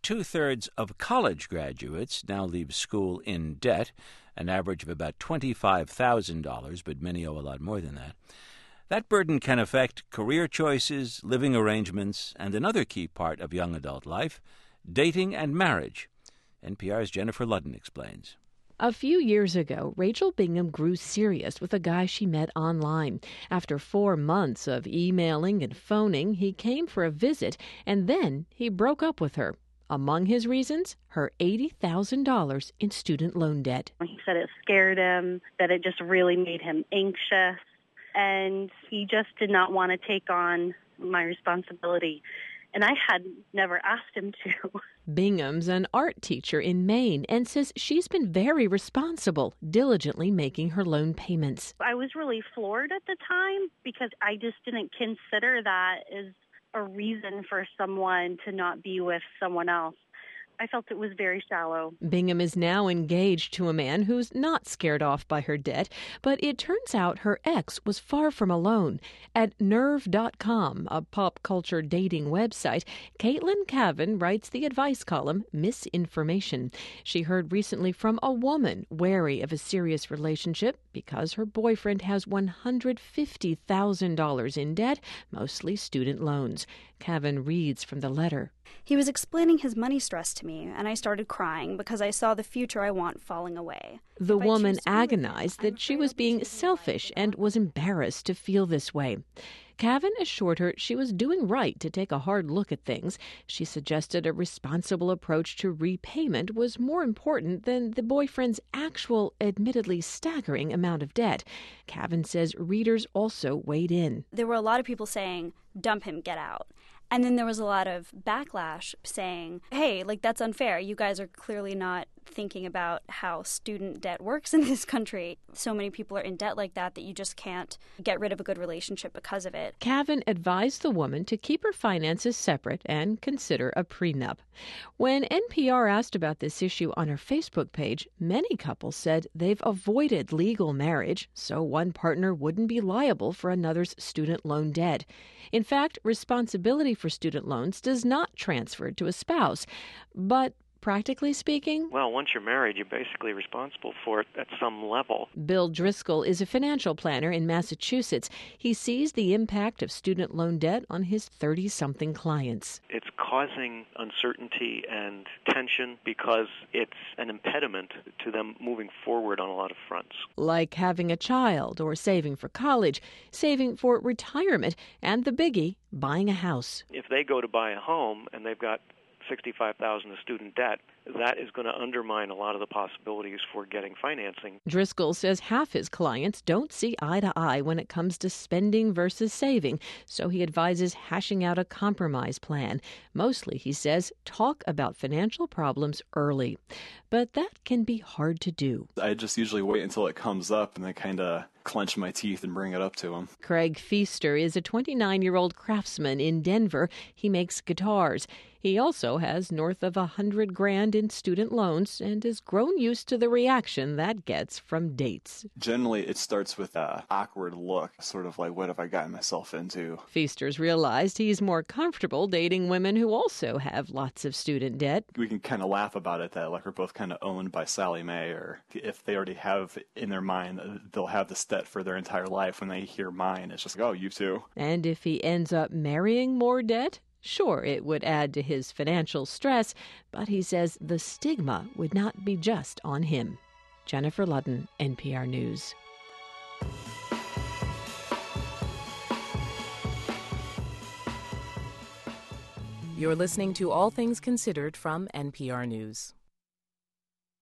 2/3 of college graduates now leave school in debt, an average of about $25,000, but many owe a lot more than that. That burden can affect career choices, living arrangements, and another key part of young adult life, dating and marriage. NPR's Jennifer Ludden explains. A few years ago, Rachel Bingham grew serious with a guy she met online. After 4 months of emailing and phoning, he came for a visit, and then he broke up with her. Among his reasons, her $80,000 in student loan debt. He said it scared him, that it just really made him anxious, and he just did not want to take on my responsibility. And I had never asked him to. Bingham's an art teacher in Maine and says she's been very responsible, diligently making her loan payments. I was really floored at the time because I just didn't consider that as a reason for someone to not be with someone else. I felt it was very shallow. Bingham is now engaged to a man who's not scared off by her debt, but it turns out her ex was far from alone. At Nerve.com, a pop culture dating website, Caitlin Cavan writes the advice column, Misinformation. She heard recently from a woman wary of a serious relationship because her boyfriend has $150,000 in debt, mostly student loans. Cavan reads from the letter. He was explaining his money stress to me, and I started crying because I saw the future I want falling away. The woman agonized that she was being selfish and was embarrassed to feel this way. Cavan assured her she was doing right to take a hard look at things. She suggested a responsible approach to repayment was more important than the boyfriend's actual, admittedly staggering amount of debt. Cavan says readers also weighed in. There were a lot of people saying, dump him, get out. And then there was a lot of backlash saying, hey, that's unfair. You guys are clearly not thinking about how student debt works in this country. So many people are in debt like that you just can't get rid of a good relationship because of it. Cavan advised the woman to keep her finances separate and consider a prenup. When NPR asked about this issue on her Facebook page, many couples said they've avoided legal marriage so one partner wouldn't be liable for another's student loan debt. In fact, responsibility for student loans does not transfer to a spouse, but practically speaking, well, once you're married, you're basically responsible for it at some level. Bill Driscoll is a financial planner in Massachusetts. He sees the impact of student loan debt on his 30-something clients. It's causing uncertainty and tension because it's an impediment to them moving forward on a lot of fronts. Like having a child or saving for college, saving for retirement, and the biggie, buying a house. If they go to buy a home and they've got $65,000 of student debt, that is going to undermine a lot of the possibilities for getting financing. Driscoll says half his clients don't see eye to eye when it comes to spending versus saving, so he advises hashing out a compromise plan. Mostly, he says, talk about financial problems early. But that can be hard to do. I just usually wait until it comes up and then kind of clench my teeth and bring it up to him. Craig Feaster is a 29-year-old craftsman in Denver. He makes guitars. He also has north of $100,000 in student loans and has grown used to the reaction that gets from dates. Generally, it starts with an awkward look, sort of like, what have I gotten myself into? Feaster's realized he's more comfortable dating women who also have lots of student debt. We can kind of laugh about it that we're both kind of owned by Sally Mae, or if they already have in their mind they'll have this debt for their entire life, when they hear mine, it's just like, oh, you too. And if he ends up marrying more debt, sure, it would add to his financial stress, but he says the stigma would not be just on him. Jennifer Ludden, NPR News. You're listening to All Things Considered from NPR News.